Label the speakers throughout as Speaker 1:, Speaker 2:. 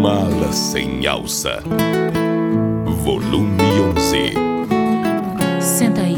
Speaker 1: Mala sem alça. Volume 11.
Speaker 2: Senta aí.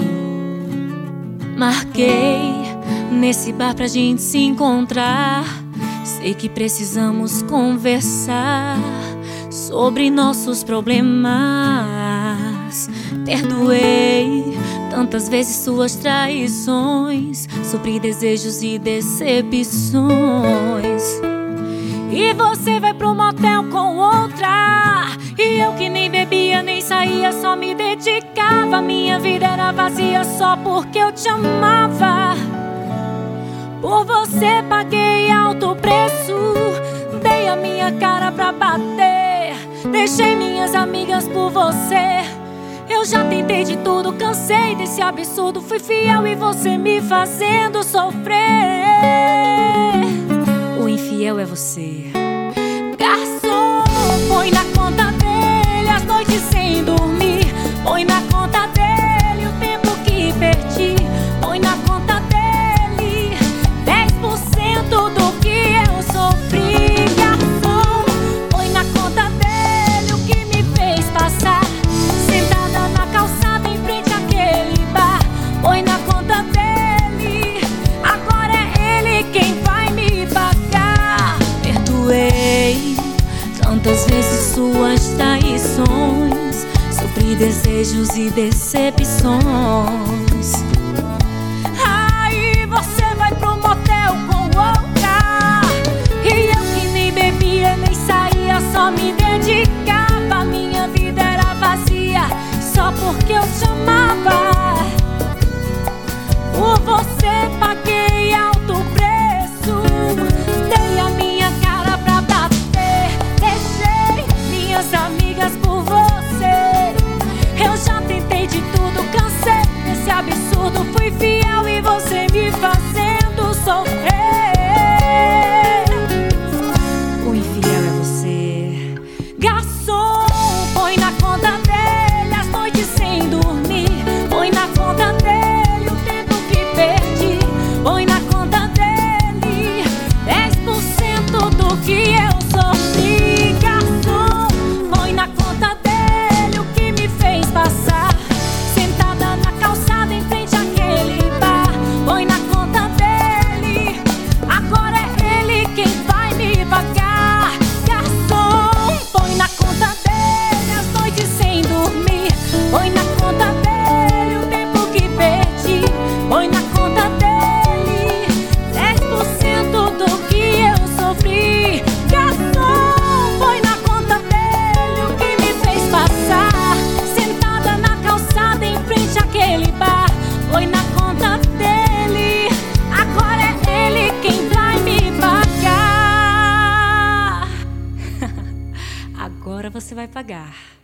Speaker 2: Marquei nesse bar pra gente se encontrar. Sei que precisamos conversar sobre nossos problemas. Perdoei tantas vezes suas traições, supri desejos e decepções. E você vai pro motel com outra, e eu que nem bebia nem saía, só me dedicava. Minha vida era vazia só porque eu te amava. Por você paguei alto preço, dei a minha cara pra bater, deixei minhas amigas por você. Eu já tentei de tudo, cansei desse absurdo. Fui fiel e você me fazendo sofrer. O infiel é você. Garçom, põe na conta dele as noites sem dormir. Põe na conta dele o tempo que perdi. Põe na conta dele 10% do que eu sofri. Garçom, põe na conta dele o que me fez passar, sentada na calçada em frente àquele bar. Põe na conta dele, agora é ele quem vai me pagar. Perdoei tantas vezes suas traições, supri desejos e decepções. Aí você vai pro motel com outra, e eu que nem bebia nem saía, só me dedicava. Minha vida era vazia só porque eu te amava. Por você paguei alto preço, dei a minha cara pra bater, deixei minhas amigas por você. Eu já tentei de tudo, cansei desse absurdo. Fui fiel e você me fazendo sofrer. O infiel é você. Garçom, põe na conta dele as noites sem dormir. Põe na conta dele o tempo que perdi. Põe na conta dele 10% do que eu sofri. Garçom, põe na conta dele o que me fez passar, sentada na calçada em frente àquele bar. Põe na conta dele, agora é ele quem vai me pagar. Garçom, põe na conta dele as noites sem dormir. Põe na conta dele o tempo que perdi. Põe na conta dele 10% do que eu sofri. Garçom, põe na conta dele o que me fez passar, sentada na calçada em frente àquele bar. Põe na conta dele, agora é ele quem vai me pagar. Agora você vai pagar.